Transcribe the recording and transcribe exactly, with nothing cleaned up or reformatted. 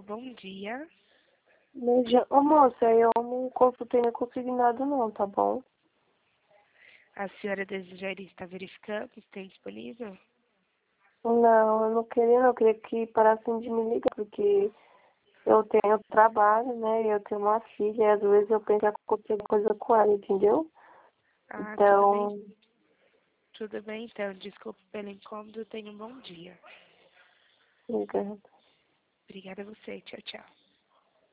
Alô, bom dia. Veja, ô moça, eu não consultei nem consegui nada não, tá bom? A senhora desejaria estar verificando se tem disponível? Não, eu não queria não, eu queria que parassem de me ligar, porque eu tenho trabalho, né, e eu tenho uma filha, e às vezes eu penso que aconteceu coisa com ela, entendeu? Ah, tudo bem. Então, Tudo bem, então. Desculpe pelo incômodo. Tenha um bom dia. obrigada. Obrigada a você. Tchau, tchau.